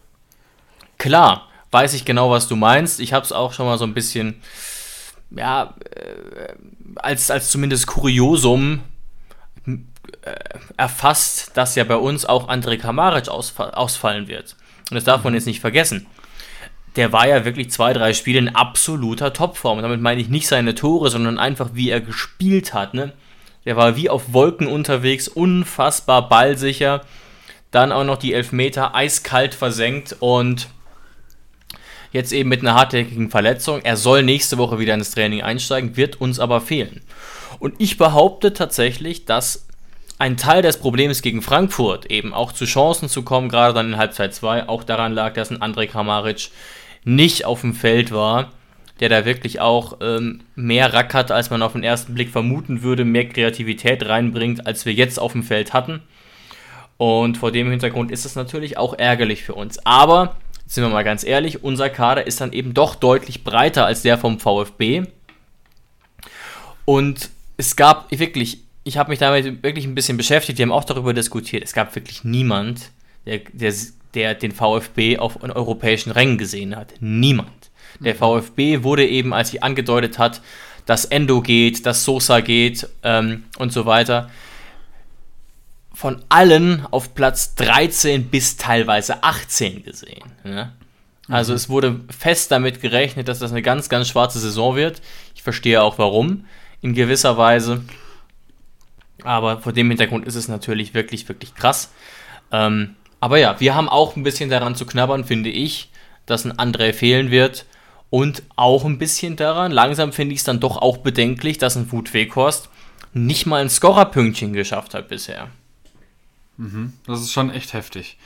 klar, weiß ich genau, was du meinst. Ich habe es auch schon mal so ein bisschen, ja, äh, als, als zumindest Kuriosum erfasst, dass ja bei uns auch Andrej Kramaric ausfall, ausfallen wird. Und das darf man jetzt nicht vergessen. Der war ja wirklich zwei, drei Spiele in absoluter Topform. Und damit meine ich nicht seine Tore, sondern einfach, wie er gespielt hat. Ne? Der war wie auf Wolken unterwegs, unfassbar ballsicher. Dann auch noch die Elfmeter eiskalt versenkt und jetzt eben mit einer hartnäckigen Verletzung. Er soll nächste Woche wieder ins Training einsteigen, wird uns aber fehlen. Und ich behaupte tatsächlich, dass ein Teil des Problems gegen Frankfurt, eben auch zu Chancen zu kommen, gerade dann in Halbzeit zwei, auch daran lag, dass ein Andrej Kramaric nicht auf dem Feld war, der da wirklich auch ähm, mehr Rack hat, als man auf den ersten Blick vermuten würde, mehr Kreativität reinbringt, als wir jetzt auf dem Feld hatten. Und vor dem Hintergrund ist es natürlich auch ärgerlich für uns. Aber, jetzt sind wir mal ganz ehrlich, unser Kader ist dann eben doch deutlich breiter als der vom VfB. Und es gab wirklich... Ich habe mich damit wirklich ein bisschen beschäftigt, wir haben auch darüber diskutiert. Es gab wirklich niemand, der, der, der den VfB auf einen europäischen Rängen gesehen hat. Niemand. Der VfB wurde eben, als sie angedeutet hat, dass Endo geht, dass Sosa geht ähm, und so weiter, von allen auf Platz dreizehn bis teilweise achtzehn gesehen. Ne? Also mhm. es wurde fest damit gerechnet, dass das eine ganz, ganz schwarze Saison wird. Ich verstehe auch warum, in gewisser Weise. Aber vor dem Hintergrund ist es natürlich wirklich, wirklich krass. Ähm, aber ja, wir haben auch ein bisschen daran zu knabbern, finde ich, dass ein André fehlen wird. Und auch ein bisschen daran, langsam finde ich es dann doch auch bedenklich, dass ein Wout Weghorst nicht mal ein Scorerpünktchen geschafft hat bisher. Das ist schon echt heftig.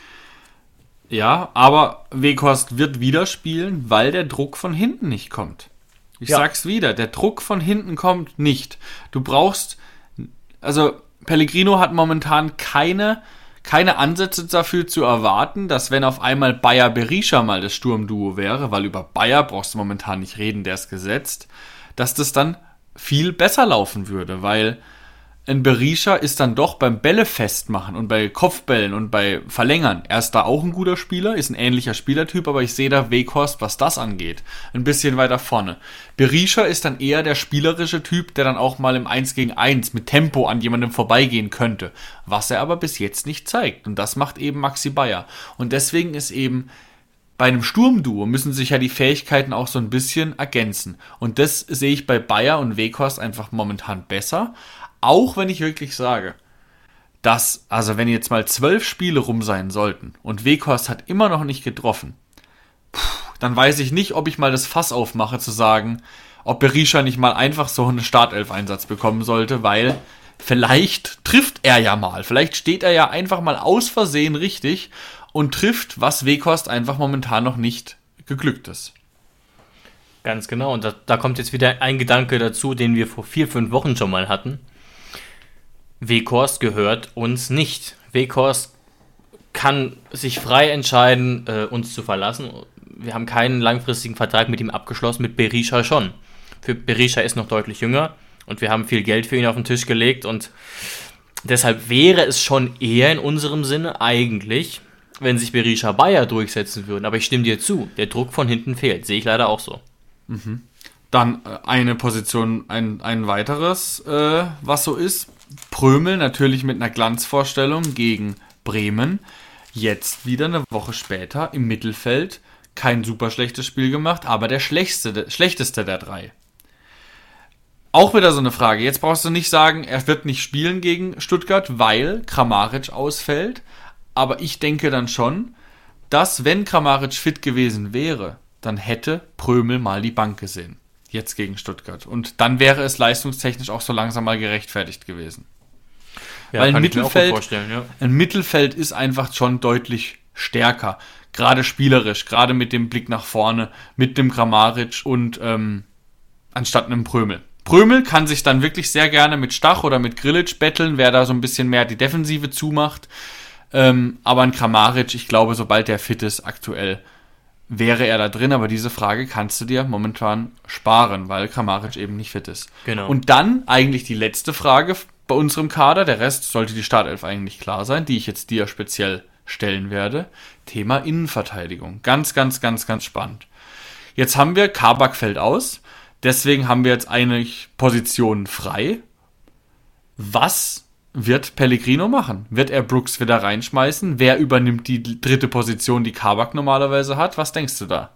Ja, aber Weghorst wird wieder spielen, weil der Druck von hinten nicht kommt. Ich Ja. sag's wieder, der Druck von hinten kommt nicht. Du brauchst, also Pellegrino hat momentan keine, keine Ansätze dafür zu erwarten, dass wenn auf einmal Bayer Berisha mal das Sturmduo wäre, weil über Bayer brauchst du momentan nicht reden, der ist gesetzt, dass das dann viel besser laufen würde, weil ein Berisha ist dann doch beim Bälle festmachen und bei Kopfbällen und bei Verlängern. Er ist da auch ein guter Spieler, ist ein ähnlicher Spielertyp, aber ich sehe da Weghorst, was das angeht, ein bisschen weiter vorne. Berisha ist dann eher der spielerische Typ, der dann auch mal im eins gegen eins mit Tempo an jemandem vorbeigehen könnte, was er aber bis jetzt nicht zeigt. Und das macht eben Maxi Bayer. Und deswegen ist eben bei einem Sturmduo müssen sich ja die Fähigkeiten auch so ein bisschen ergänzen. Und das sehe ich bei Bayer und Weghorst einfach momentan besser. Auch wenn ich wirklich sage, dass, also wenn jetzt mal zwölf Spiele rum sein sollten und Weghorst hat immer noch nicht getroffen, puh, dann weiß ich nicht, ob ich mal das Fass aufmache zu sagen, ob Berisha nicht mal einfach so einen Startelf-Einsatz bekommen sollte, weil vielleicht trifft er ja mal. Vielleicht steht er ja einfach mal aus Versehen richtig und trifft, was Weghorst einfach momentan noch nicht geglückt ist. Ganz genau. Und da, da kommt jetzt wieder ein Gedanke dazu, den wir vor vier, fünf Wochen schon mal hatten. Weghorst gehört uns nicht. Weghorst kann sich frei entscheiden, äh, uns zu verlassen. Wir haben keinen langfristigen Vertrag mit ihm abgeschlossen, mit Berisha schon. Für Berisha ist noch deutlich jünger und wir haben viel Geld für ihn auf den Tisch gelegt und deshalb wäre es schon eher in unserem Sinne eigentlich, wenn sich Berisha Bayer durchsetzen würden. Aber ich stimme dir zu, der Druck von hinten fehlt. Sehe ich leider auch so. Mhm. Dann äh, eine Position, ein, ein weiteres, äh, was so ist. Prömel natürlich mit einer Glanzvorstellung gegen Bremen. Jetzt wieder eine Woche später im Mittelfeld. Kein super schlechtes Spiel gemacht, aber der schlechteste, der schlechteste der drei. Auch wieder so eine Frage. Jetzt brauchst du nicht sagen, er wird nicht spielen gegen Stuttgart, weil Kramaric ausfällt. Aber ich denke dann schon, dass wenn Kramaric fit gewesen wäre, dann hätte Prömel mal die Bank gesehen. Jetzt gegen Stuttgart. Und dann wäre es leistungstechnisch auch so langsam mal gerechtfertigt gewesen. Ja, Weil ein kann ich mir auch gut Mittelfeld, vorstellen, ja. ein Mittelfeld ist einfach schon deutlich stärker. Gerade spielerisch, gerade mit dem Blick nach vorne, mit dem Kramaric und ähm, anstatt einem Prömel. Prömel kann sich dann wirklich sehr gerne mit Stach oder mit Grillitsch betteln, wer da so ein bisschen mehr die Defensive zumacht. Ähm, aber ein Kramaric, ich glaube, sobald der fit ist, aktuell wäre er da drin, aber diese Frage kannst du dir momentan sparen, weil Kramaric eben nicht fit ist. Genau. Und dann eigentlich die letzte Frage bei unserem Kader, der Rest sollte die Startelf eigentlich klar sein, die ich jetzt dir speziell stellen werde. Thema Innenverteidigung. Ganz, ganz, ganz, ganz spannend. Jetzt haben wir Kabak fällt aus, deswegen haben wir jetzt eigentlich Positionen frei. Was wird Pellegrino machen? Wird er Brooks wieder reinschmeißen? Wer übernimmt die dritte Position, die Kabak normalerweise hat? Was denkst du da?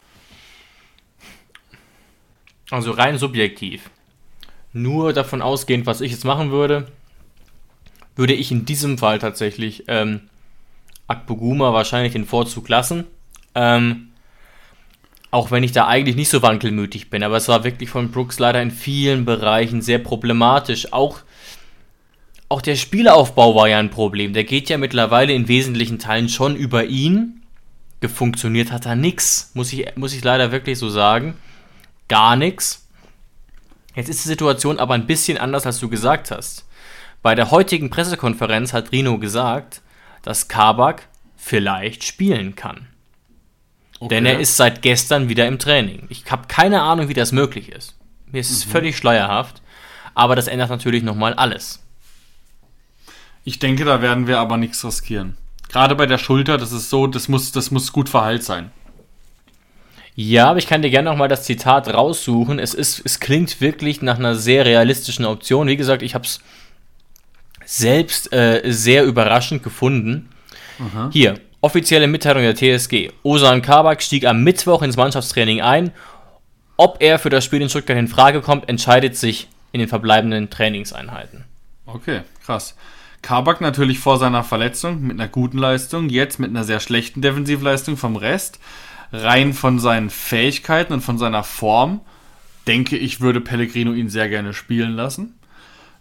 Also rein subjektiv. Nur davon ausgehend, was ich jetzt machen würde, würde ich in diesem Fall tatsächlich ähm, Akpoguma wahrscheinlich den Vorzug lassen. Ähm, auch wenn ich da eigentlich nicht so wankelmütig bin. Aber es war wirklich von Brooks leider in vielen Bereichen sehr problematisch. Auch Auch der Spielaufbau war ja ein Problem. Der geht ja mittlerweile in wesentlichen Teilen schon über ihn. Gefunktioniert hat da nix. Muss ich, muss ich leider wirklich so sagen. Gar nix. Jetzt ist die Situation aber ein bisschen anders, als du gesagt hast. Bei der heutigen Pressekonferenz hat Rino gesagt, dass Kabak vielleicht spielen kann. Okay. Denn er ist seit gestern wieder im Training. Ich habe keine Ahnung, wie das möglich ist. Mir ist es mhm. völlig schleierhaft. Aber das ändert natürlich nochmal alles. Ich denke, da werden wir aber nichts riskieren. Gerade bei der Schulter, das ist so, das muss, das muss gut verheilt sein. Ja, aber ich kann dir gerne nochmal das Zitat raussuchen. Es ist, es klingt wirklich nach einer sehr realistischen Option. Wie gesagt, ich habe es selbst äh, sehr überraschend gefunden. Aha. Hier, offizielle Mitteilung der T S G. Ozan Kabak stieg am Mittwoch ins Mannschaftstraining ein. Ob er für das Spiel in Stuttgart in Frage kommt, entscheidet sich in den verbleibenden Trainingseinheiten. Okay, krass. Kabak natürlich vor seiner Verletzung mit einer guten Leistung, jetzt mit einer sehr schlechten Defensivleistung vom Rest. Rein von seinen Fähigkeiten und von seiner Form, denke ich, würde Pellegrino ihn sehr gerne spielen lassen.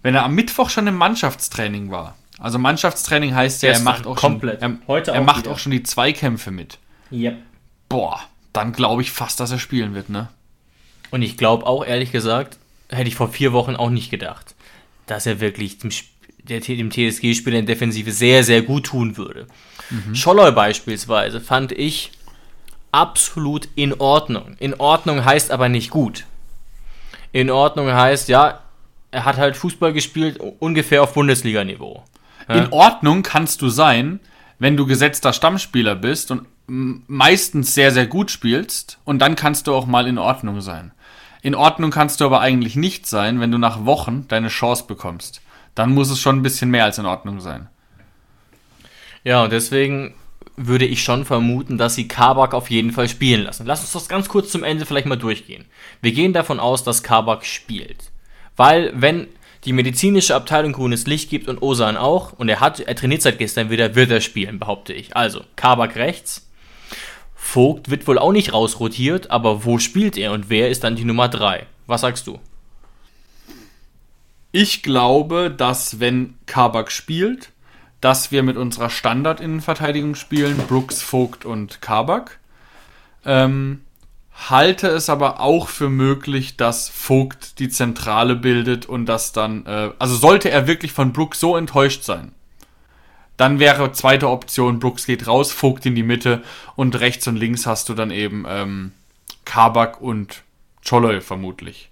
wenn er am Mittwoch schon im Mannschaftstraining war. Also Mannschaftstraining heißt ja, er macht auch komplett. schon, er, Heute er auch macht wieder. auch schon die Zweikämpfe mit. Yep. Boah, dann glaube ich fast, dass er spielen wird, ne? Und ich glaube auch, ehrlich gesagt, hätte ich vor vier Wochen auch nicht gedacht, dass er wirklich dem, Sp- der, dem T S G-Spieler in Defensive sehr, sehr gut tun würde. Mhm. Scholloy beispielsweise fand ich absolut in Ordnung. In Ordnung heißt aber nicht gut. In Ordnung heißt, ja, er hat halt Fußball gespielt, ungefähr auf Bundesliga-Niveau. Ja? In Ordnung kannst du sein, wenn du gesetzter Stammspieler bist und meistens sehr, sehr gut spielst, und dann kannst du auch mal in Ordnung sein. In Ordnung kannst du aber eigentlich nicht sein, wenn du nach Wochen deine Chance bekommst. Dann muss es schon ein bisschen mehr als in Ordnung sein. Ja, und deswegen würde ich schon vermuten, dass sie Kabak auf jeden Fall spielen lassen. Lass uns das ganz kurz zum Ende vielleicht mal durchgehen. Wir gehen davon aus, dass Kabak spielt. Weil, wenn die medizinische Abteilung grünes Licht gibt und Ozan auch, und er hat, er trainiert seit gestern wieder, wird er spielen, behaupte ich. Also, Kabak rechts. Vogt wird wohl auch nicht rausrotiert, aber wo spielt er und wer ist dann die Nummer drei? Was sagst du? Ich glaube, dass wenn Kabak spielt, dass wir mit unserer Standard-Innenverteidigung spielen, Brooks, Vogt und Kabak. Ähm, halte es aber auch für möglich, dass Vogt die Zentrale bildet und dass dann, äh, also sollte er wirklich von Brooks so enttäuscht sein, dann wäre zweite Option, Brooks geht raus, Vogt in die Mitte und rechts und links hast du dann eben ähm, Kabak und Scholloy vermutlich.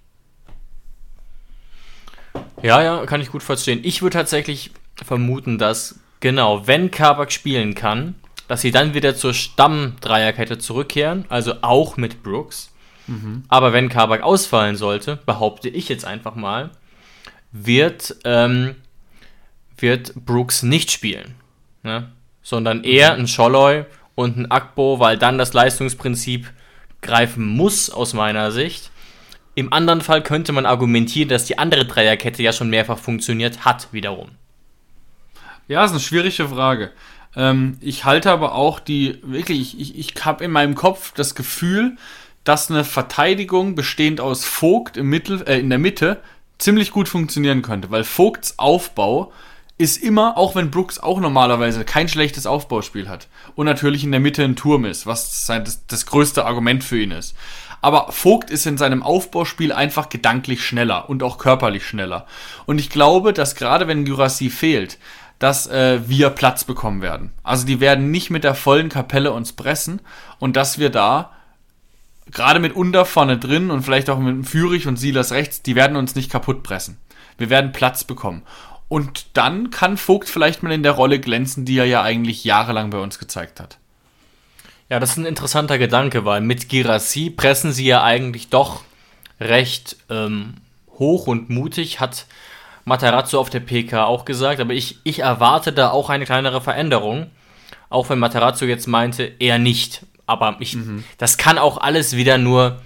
Ja, ja, kann ich gut verstehen. Ich würde tatsächlich vermuten, dass, genau, wenn Kabak spielen kann, dass sie dann wieder zur Stammdreierkette zurückkehren, also auch mit Brooks. Mhm. Aber wenn Kabak ausfallen sollte, behaupte ich jetzt einfach mal, wird... Ähm, wird Brooks nicht spielen, ne? Sondern eher ein Scholloy und ein Akpo, weil dann das Leistungsprinzip greifen muss aus meiner Sicht. Im anderen Fall könnte man argumentieren, dass die andere Dreierkette ja schon mehrfach funktioniert hat, wiederum. Ja, ist eine schwierige Frage. Ähm, ich halte aber auch die, wirklich, ich, ich habe in meinem Kopf das Gefühl, dass eine Verteidigung bestehend aus Vogt im Mittel, äh, in der Mitte ziemlich gut funktionieren könnte, weil Vogts Aufbau ist immer, auch wenn Brooks auch normalerweise kein schlechtes Aufbauspiel hat und natürlich in der Mitte ein Turm ist, was das, das größte Argument für ihn ist. Aber Vogt ist in seinem Aufbauspiel einfach gedanklich schneller und auch körperlich schneller. Und ich glaube, dass gerade wenn Guirassy fehlt, dass äh, wir Platz bekommen werden. Also die werden nicht mit der vollen Kapelle uns pressen und dass wir da gerade mit Under vorne drin und vielleicht auch mit Führig und Silas rechts, die werden uns nicht kaputt pressen. Wir werden Platz bekommen. Und dann kann Vogt vielleicht mal in der Rolle glänzen, die er ja eigentlich jahrelang bei uns gezeigt hat. Ja, das ist ein interessanter Gedanke, weil mit Guirassy pressen sie ja eigentlich doch recht ähm, hoch und mutig, hat Matarazzo auf der P K auch gesagt, aber ich, ich erwarte da auch eine kleinere Veränderung, auch wenn Matarazzo jetzt meinte, eher nicht. Aber ich, mhm. das kann auch alles wieder nur,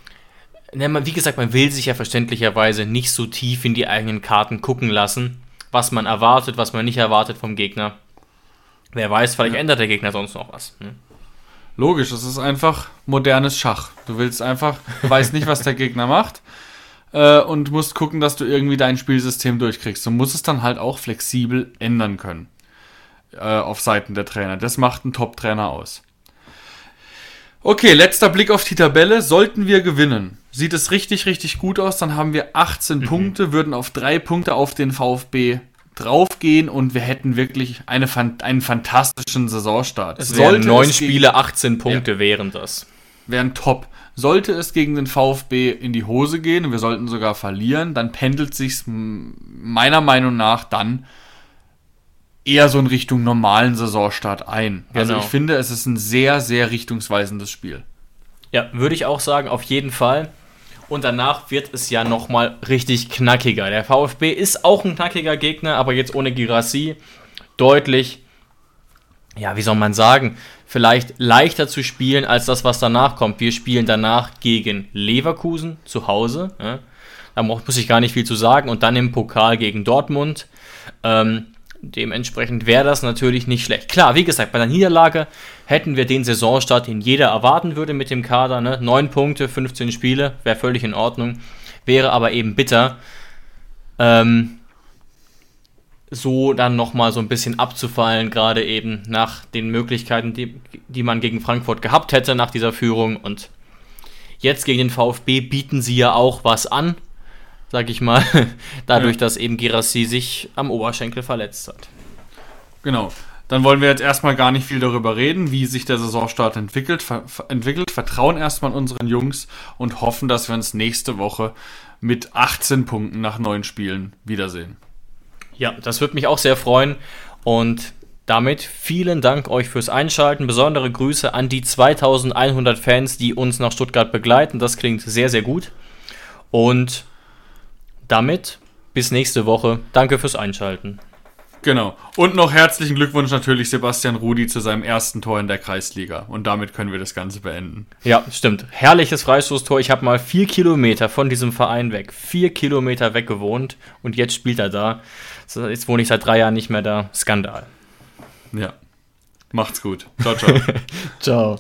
wie gesagt, man will sich ja verständlicherweise nicht so tief in die eigenen Karten gucken lassen, was man erwartet, was man nicht erwartet vom Gegner. Wer weiß, vielleicht ja. ändert der Gegner sonst noch was. Hm? Logisch, es ist einfach modernes Schach. Du willst einfach, du weißt nicht, was der Gegner macht äh, und musst gucken, dass du irgendwie dein Spielsystem durchkriegst. Du musst es dann halt auch flexibel ändern können äh, auf Seiten der Trainer. Das macht einen Top-Trainer aus. Okay, letzter Blick auf die Tabelle. Sollten wir gewinnen, sieht es richtig, richtig gut aus. Dann haben wir achtzehn mhm. Punkte, würden auf drei Punkte auf den VfB draufgehen und wir hätten wirklich eine, einen fantastischen Saisonstart. Es wären neun Spiele, achtzehn Punkte ja. wären das. Wären top. Sollte es gegen den VfB in die Hose gehen und wir sollten sogar verlieren, dann pendelt sich's meiner Meinung nach dann eher so in Richtung normalen Saisonstart ein. Genau. Also ich finde, es ist ein sehr, sehr richtungsweisendes Spiel. Ja, würde ich auch sagen, auf jeden Fall. Und danach wird es ja nochmal richtig knackiger. Der VfB ist auch ein knackiger Gegner, aber jetzt ohne Guirassy deutlich, ja, wie soll man sagen, vielleicht leichter zu spielen als das, was danach kommt. Wir spielen danach gegen Leverkusen zu Hause. Ja. Da muss ich gar nicht viel zu sagen. Und dann im Pokal gegen Dortmund. Ähm, Dementsprechend wäre das natürlich nicht schlecht. Klar, wie gesagt, bei der Niederlage hätten wir den Saisonstart, den jeder erwarten würde mit dem Kader. Ne? neun Punkte, fünfzehn Spiele, wäre völlig in Ordnung. Wäre aber eben bitter, ähm, so dann nochmal so ein bisschen abzufallen, gerade eben nach den Möglichkeiten, die, die man gegen Frankfurt gehabt hätte nach dieser Führung. Und jetzt gegen den VfB bieten sie ja auch was an, sag ich mal, dadurch, ja. dass eben Guirassy sich am Oberschenkel verletzt hat. Genau. Dann wollen wir jetzt erstmal gar nicht viel darüber reden, wie sich der Saisonstart entwickelt. Ver- entwickelt. Vertrauen erstmal unseren Jungs und hoffen, dass wir uns nächste Woche mit achtzehn Punkten nach neun Spielen wiedersehen. Ja, das würde mich auch sehr freuen. Und damit vielen Dank euch fürs Einschalten. Besondere Grüße an die zweitausendeinhundert Fans, die uns nach Stuttgart begleiten. Das klingt sehr, sehr gut. Und damit bis nächste Woche. Danke fürs Einschalten. Genau. Und noch herzlichen Glückwunsch natürlich Sebastian Rudy zu seinem ersten Tor in der Kreisliga. Und damit können wir das Ganze beenden. Ja, stimmt. Herrliches Freistoßtor. Ich habe mal vier Kilometer von diesem Verein weg, vier Kilometer weg gewohnt und jetzt spielt er da. Jetzt wohne ich seit drei Jahren nicht mehr da. Skandal. Ja. Macht's gut. Ciao, ciao. Ciao.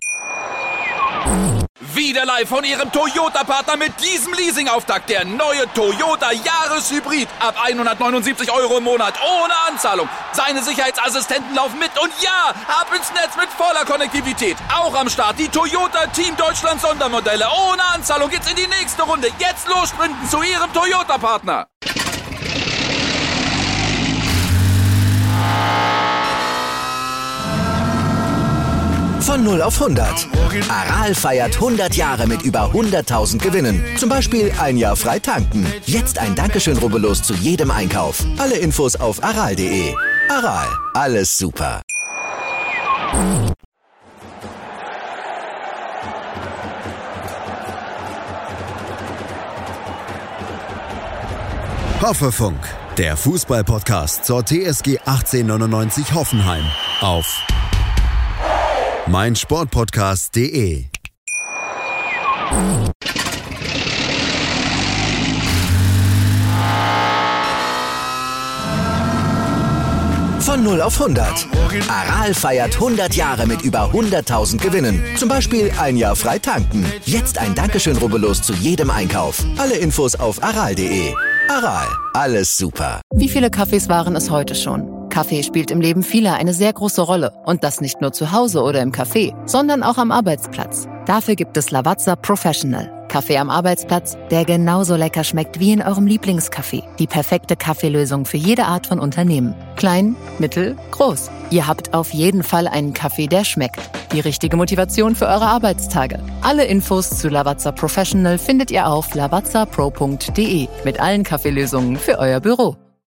Wieder live von Ihrem Toyota-Partner mit diesem Leasing-Auftakt. Der neue Toyota Jahreshybrid. Ab hundertneunundsiebzig Euro im Monat. Ohne Anzahlung. Seine Sicherheitsassistenten laufen mit. Und ja, ab ins Netz mit voller Konnektivität. Auch am Start die Toyota Team Deutschland Sondermodelle. Ohne Anzahlung geht's in die nächste Runde. Jetzt los sprinten zu Ihrem Toyota-Partner. Von null auf hundert. Aral feiert hundert Jahre mit über hunderttausend Gewinnen. Zum Beispiel ein Jahr frei tanken. Jetzt ein Dankeschön, rubbellos zu jedem Einkauf. Alle Infos auf aral punkt de. Aral, alles super. Hoffefunk, der Fußball-Podcast zur T S G achtzehnhundertneunundneunzig Hoffenheim auf meinsportpodcast punkt de. Von null auf hundert. Aral feiert hundert Jahre mit über hunderttausend Gewinnen. Zum Beispiel ein Jahr frei tanken. Jetzt ein Dankeschön, rubbellos zu jedem Einkauf. Alle Infos auf aral punkt de. Aral, alles super. Wie viele Kaffees waren es heute schon? Kaffee spielt im Leben vieler eine sehr große Rolle. Und das nicht nur zu Hause oder im Café, sondern auch am Arbeitsplatz. Dafür gibt es Lavazza Professional. Kaffee am Arbeitsplatz, der genauso lecker schmeckt wie in eurem Lieblingscafé. Die perfekte Kaffeelösung für jede Art von Unternehmen. Klein, mittel, groß. Ihr habt auf jeden Fall einen Kaffee, der schmeckt. Die richtige Motivation für eure Arbeitstage. Alle Infos zu Lavazza Professional findet ihr auf lavazza pro punkt de mit allen Kaffeelösungen für euer Büro.